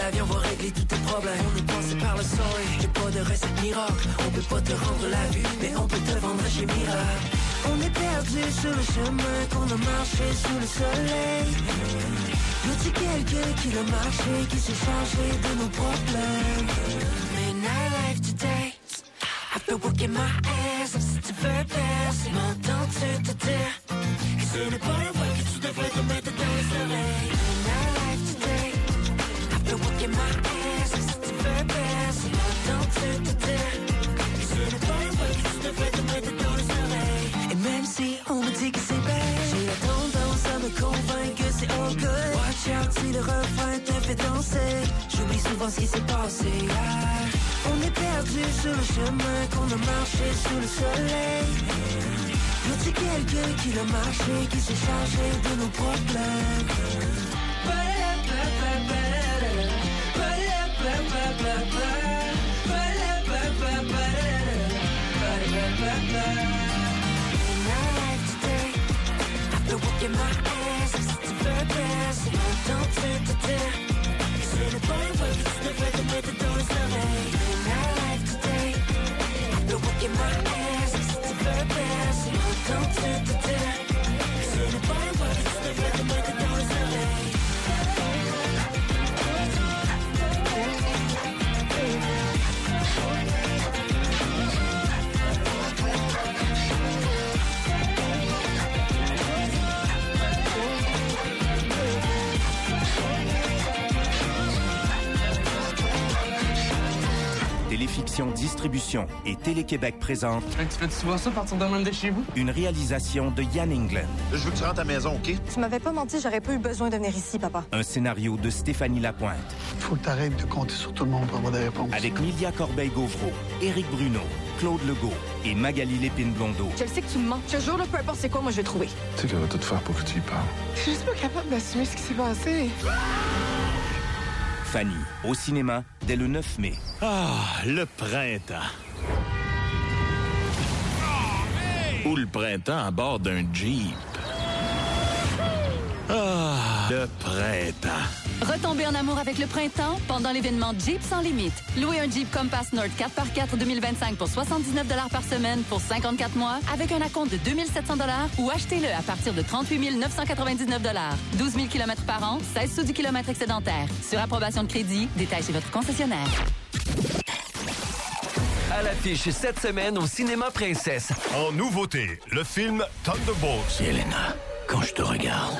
l'avion va régler tous tes problèmes. On est passé par le seuil, y'a pas de recette miracle. On peut pas te rendre la vue, mais on peut te vendre chez Miracle. On est perdu sur le chemin qu'on a marché sous le soleil. Y a-t-il quelqu'un qui l'a marché, qui s'est chargé de nos problèmes? Mais not life today. I've been working my ass off since the very best. M'entends-tu te dire que ce n'est pas le vrai que tu devrais te mettre dans les oreilles? Mais not life today. I've been working my ass off since the very best. M'entends-tu te dire que ce n'est pas le vrai que tu devrais te mettre dans les oreilles? Et même si on me dit que c'est bête, j'ai la tendance à me convaincre que c'est all good. Watch out si le refrain te fait danser. J'oublie souvent ce qui s'est passé hier. On est perdu sur le chemin qu'on a marché sous le soleil. Y a-t-il quelqu'un qui l'a marché, qui s'est chargé de nos problèmes? I've been working my ass since the very best. Don't take the day. C'est le bon way que tu devrais te mettre dans les oreilles. In my life today, I've been working my ass since the very best. Don't take the day. C'est le bon way que tu devrais te mettre dans les oreilles. Téléfiction Distribution et Télé-Québec présente... Tu fais souvent ça, partir de même de chez vous? Une réalisation de Yann England. Je veux que tu rentres à la maison, OK? Tu m'avais pas menti, j'aurais pas eu besoin de venir ici, papa. Un scénario de Stéphanie Lapointe. Faut que t'arrêtes de compter sur tout le monde pour avoir des réponses. Avec Lydia Corbeil-Gauvreau, Éric Bruno, Claude Legault et Magali Lépine-Blondeau. Je le sais que tu me mens. Ce jour-là, peu importe c'est quoi, moi je vais trouver. Tu sais qu'elle va tout faire pour que tu y parles. Je suis juste pas capable d'assumer ce qui s'est passé. Fanny, au cinéma, dès le 9 mai. Ah, le printemps. Ou le printemps à bord d'un Jeep. Ah, le printemps. Retombez en amour avec le printemps pendant l'événement Jeep sans limite. Louez un Jeep Compass Nord 4x4 2025 pour 79 $ par semaine pour 54 mois avec un acompte de 2 700 $ ou achetez-le à partir de 38 999 $. 12 000 km par an, 16 sous du kilomètre excédentaire. Sur approbation de crédit, détail chez votre concessionnaire. À l'affiche cette semaine au Cinéma Princesse. En nouveauté, le film Thunderbolts. Elena, quand je te regarde,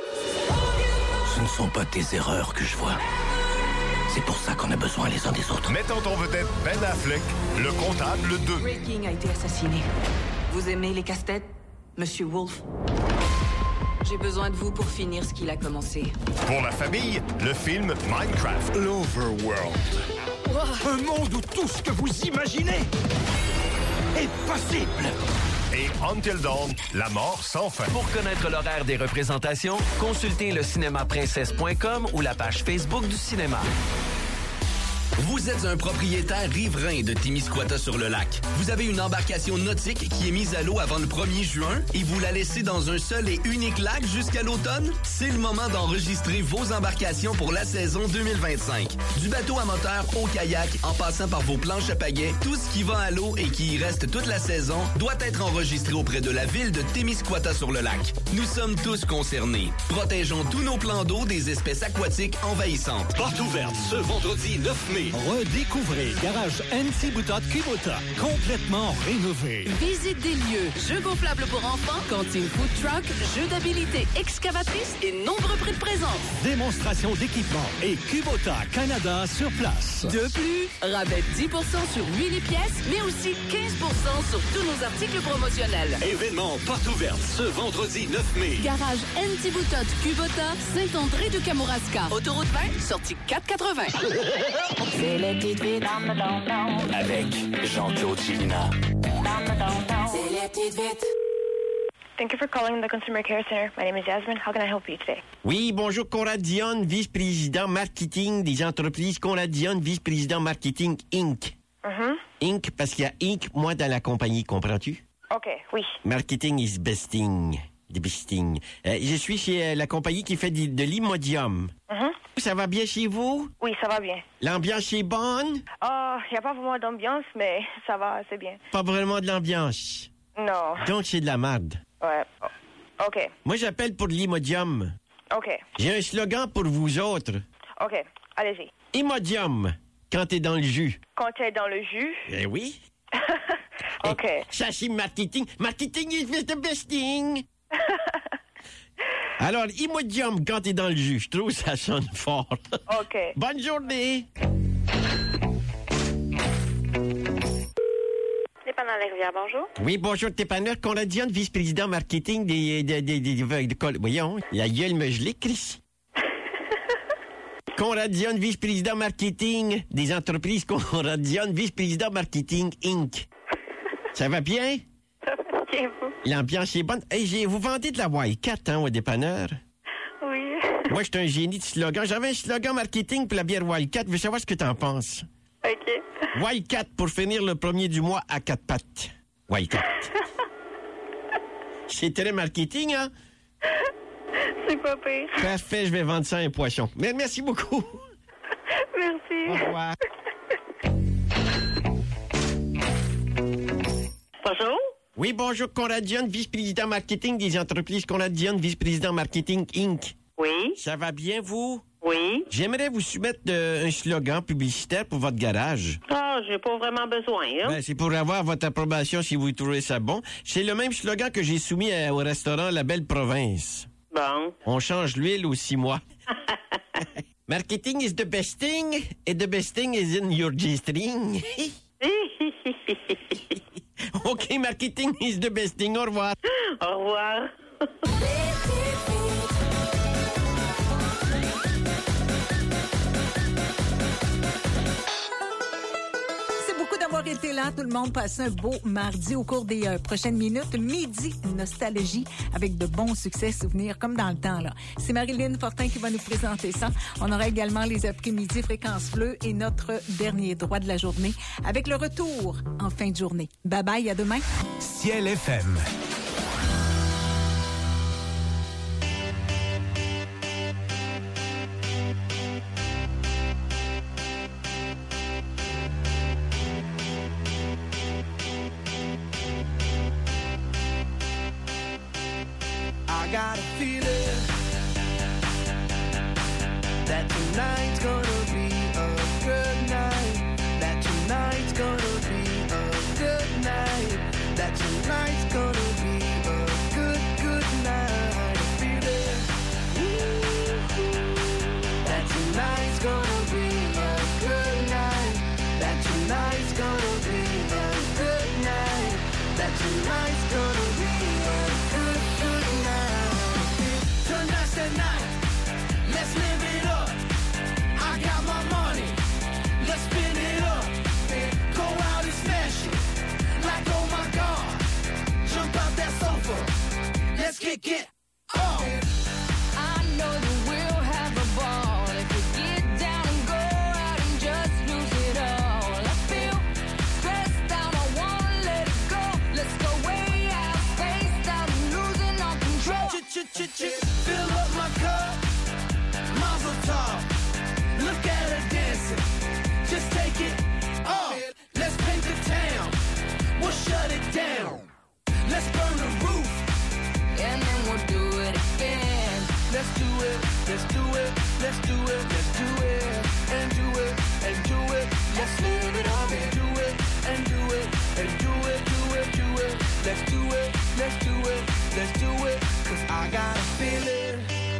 ce ne sont pas tes erreurs que je vois. C'est pour ça qu'on a besoin les uns des autres. Mettant en vedette Ben Affleck, le comptable 2. Ray King a été assassiné. Vous aimez les casse-têtes, Monsieur Wolf? J'ai besoin de vous pour finir ce qu'il a commencé. Pour la famille, le film Minecraft. L'Overworld. Un monde où tout ce que vous imaginez est possible. Et Until Dawn, la mort sans fin. Pour connaître l'horaire des représentations, consultez le cinémaprincesse.com ou la page Facebook du cinéma. Vous êtes un propriétaire riverain de Témiscouata-sur-le-Lac. Vous avez une embarcation nautique qui est mise à l'eau avant le 1er juin et vous la laissez dans un seul et unique lac jusqu'à l'automne? C'est le moment d'enregistrer vos embarcations pour la saison 2025. Du bateau à moteur au kayak, en passant par vos planches à pagaie, tout ce qui va à l'eau et qui y reste toute la saison doit être enregistré auprès de la ville de Témiscouata-sur-le-Lac. Nous sommes tous concernés. Protégeons tous nos plans d'eau des espèces aquatiques envahissantes. Porte ouverte ce vendredi 9 mai. Redécouvrez Garage Anti-Bouta de Kubota, complètement rénové. Visite des lieux, jeux gonflables pour enfants, cantine food truck, jeux d'habilité excavatrice et nombreux prix de présence. Démonstration d'équipement et Kubota Canada sur place. De plus, rabais 10% sur 8 pièces, mais aussi 15% sur tous nos articles promotionnels. Événement porte ouverte ce vendredi 9 mai. Garage Anti-Bouta de Kubota, Saint-André de Kamouraska. Autoroute 20, sortie 480. C'est les petites vites avec Jean-Claude Chilina. C'est les petites vites. Thank you for calling the Consumer Care Center. My name is Jasmine. How can I help you today? Oui, bonjour, Conrad Dion, vice-président marketing des entreprises Conrad Dion, vice-président marketing Inc. Inc, parce qu'il y a Inc, moi, dans la compagnie, comprends-tu? OK, oui. Marketing is besting. The besting. Je suis chez la compagnie qui fait de l'Imodium. Ça va bien chez vous? Oui, ça va bien. L'ambiance est bonne? Il n'y a pas vraiment d'ambiance, mais ça va, c'est bien. Pas vraiment de l'ambiance. Non. Donc, c'est de la merde. Ouais. OK. Moi, j'appelle pour l'Imodium. OK. J'ai un slogan pour vous autres. OK. Allez-y. Imodium, quand t'es dans le jus. Quand t'es dans le jus? Eh oui. OK. Ça, c'est marketing. Marketing is the best thing. Alors, Imodium, quand t'es dans le jus. Je trouve que ça sonne fort. OK. Bonne journée. Dépanneur La Rivière, bonjour. Oui, bonjour, dépanneur Conrad Dionne, vice-président marketing voyons, la gueule me gelée, Chris. Conrad Dionne, vice-président marketing des entreprises Conrad Dionne, vice-président marketing Inc. Ça va bien? Ça va bien, vous? L'ambiance est bonne. Hey, vous vendez de la Wildcat, hein, au dépanneur? Oui. Moi, je suis un génie de slogan. J'avais un slogan marketing pour la bière Wildcat. Je veux savoir ce que t'en penses. OK. Wildcat pour finir le premier du mois à 4 pattes. Wildcat. C'est très marketing, hein? C'est pas pire. Parfait, je vais vendre ça à un poisson. Mais merci beaucoup. Merci. Au revoir. Bonjour. Oui, bonjour, Conrad Dionne, vice-président marketing des entreprises Conrad Dionne, vice-président marketing Inc. Oui. Ça va bien, vous? Oui. J'aimerais vous soumettre un slogan publicitaire pour votre garage. J'ai pas vraiment besoin, hein? Ben, c'est pour avoir votre approbation si vous trouvez ça bon. C'est le même slogan que j'ai soumis au restaurant La Belle Province. Bon. On change l'huile aux 6 mois. Marketing is the best thing, and the best thing is in your G-string. OK, marketing is the best thing. Au revoir. Au revoir. D'avoir été là, tout le monde passe un beau mardi au cours des prochaines minutes. Midi nostalgie avec de bons succès, souvenirs comme dans le temps. Là. C'est Marilyn Fortin qui va nous présenter ça. On aura également les après-midi Fréquence Bleue et notre dernier droit de la journée avec le retour en fin de journée. Bye bye, à demain. Ciel FM. Got a feeling that tonight's gonna be a good night. That tonight's gonna be a good night. That tonight's gonna be a good night. A feeling that tonight's gonna be a good night. That tonight's gonna be a good night. That tonight's gonna be a good night. Tonight's the night, let's live it up. I got my money, let's spin it up. Go out and smash it, like oh my God. Jump out that sofa, let's kick it off. I know that we'll have a ball if we get down and go out and just lose it all. I feel stressed out, I wanna let it go. Let's go way out, spaced out and losing all control. Fill up my cup, Mazel tov. Look at her dancing, just take it off. Let's paint the town, we'll shut it down. Let's burn the roof, and then we'll do it again. Let's do it, let's do it, let's do it, let's do it, and do it, and do it. Let's live it up and do it, and do it, and do it, do it, do it. Let's do it, let's do it, let's do it. 'Cause I got a feeling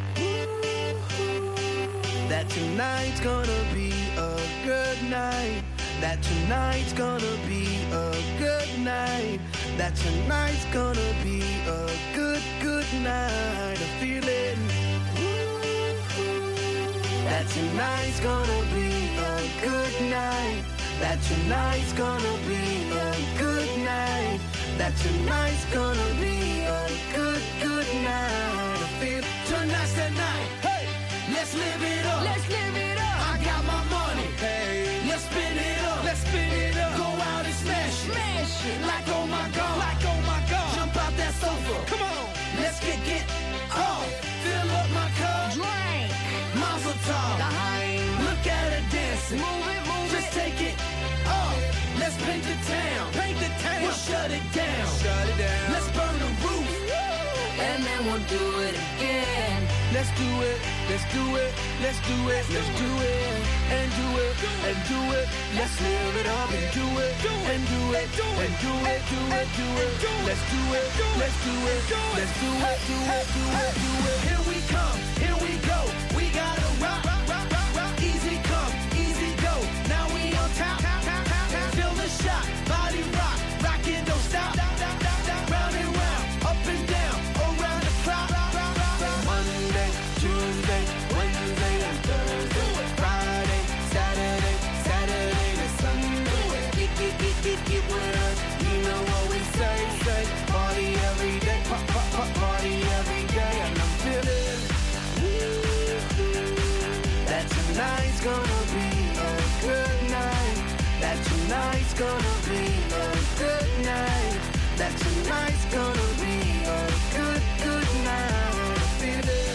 that tonight's gonna be a good night. That tonight's gonna be a good night. That tonight's gonna be a good night. A feeling that tonight's gonna be a good night. That tonight's gonna be a good night. That tonight's gonna be a good night. I feel tonight's the night. Hey, let's live it up. Let's live it up. I got my money. Hey, let's spin it up. Let's spin it up. Go out and smash it. Smash it. Like oh my God. Like oh my God. Jump out that sofa. Come on. Let's get off. Fill up my cup. Drink. Mazel tov. it down. Shut it down. Let's burn the roof. And then we'll do it again. Let's do it, let's do it, let's do it, let's do it, and do it, and do it. Let's live it up and do it, and do it, and do it, do it, do it. Let's do it, let's do it, let's do it, do it, do it, do it. Here we come, here we go. We gotta rock, rock, rock, rock, rock. Easy come, easy go. Now we on top, feel the shot, body rock, rockin', don't stop. Round and round, up and down, around the clock. Monday, Tuesday, Wednesday, and Thursday, Friday, Saturday, Saturday to Sunday. Get with us, you know what we say. Party every day, party every day, and I'm feeling that tonight's gonna be a good night. That tonight's gonna be a good night. That tonight's gonna be a good night. Feeling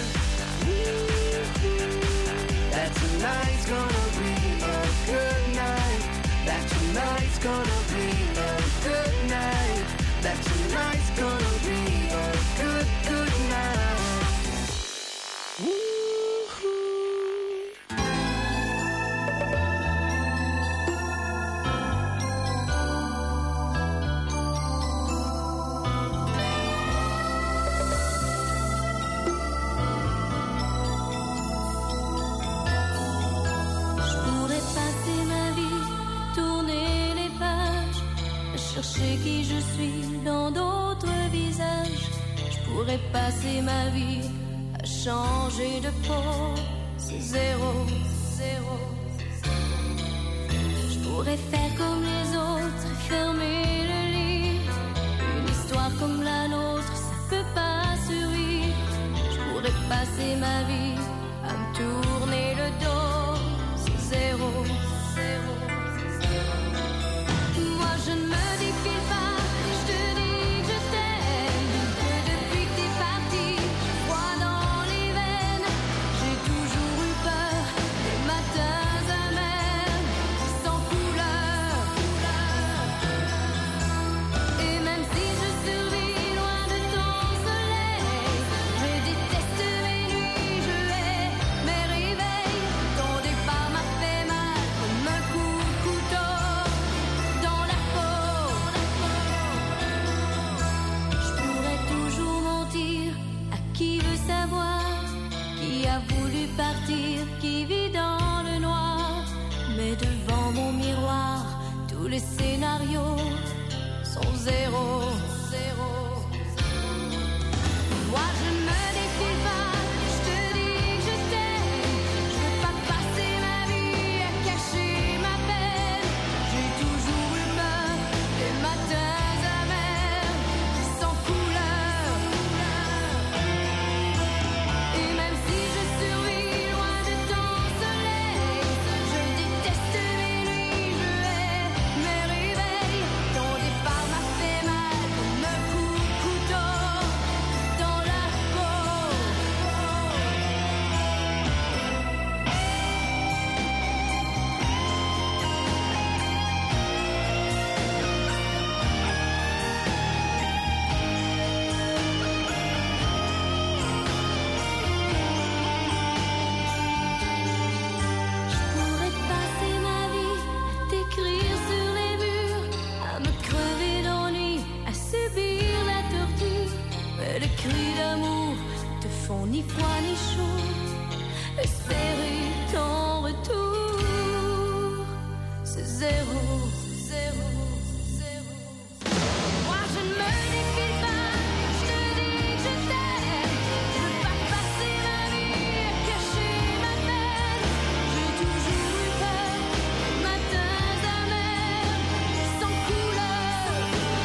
that tonight's gonna be a good night. That tonight's gonna be a good night. That tonight's gonna be a good night. Chercher qui je suis dans d'autres visages. Je pourrais passer ma vie à changer de peau. C'est zéro. Je pourrais faire comme les autres, fermer le livre. Une histoire comme la nôtre, ça peut pas survivre. Je pourrais passer ma vie à me tourner le dos. C'est zéro. Moi je ne me défile pas, je te dis que je t'aime. Que depuis que t'es parti, froid dans les veines. J'ai toujours eu peur des matins amers, sans couleur. Et même si je survis loin de ton soleil, je déteste mes nuits, je hais mes réveils. Ton départ m'a fait mal comme un coup de couteau dans la peau. Je pourrais toujours mentir à qui veut savoir, qui a voulu partir, qui vit dans le noir. Mais devant mon miroir, tous les scénarios